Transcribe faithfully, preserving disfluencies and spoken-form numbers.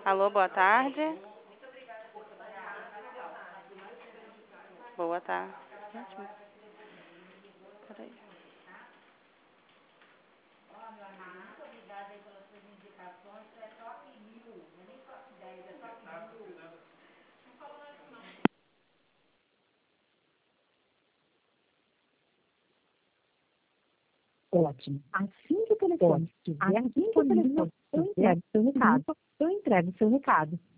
Alô, boa tarde. Boa tarde. Ótimo. Peraí. Ótimo. Assim que o telefone estiver disponível, eu entrego seu recado. Eu entrego seu recado.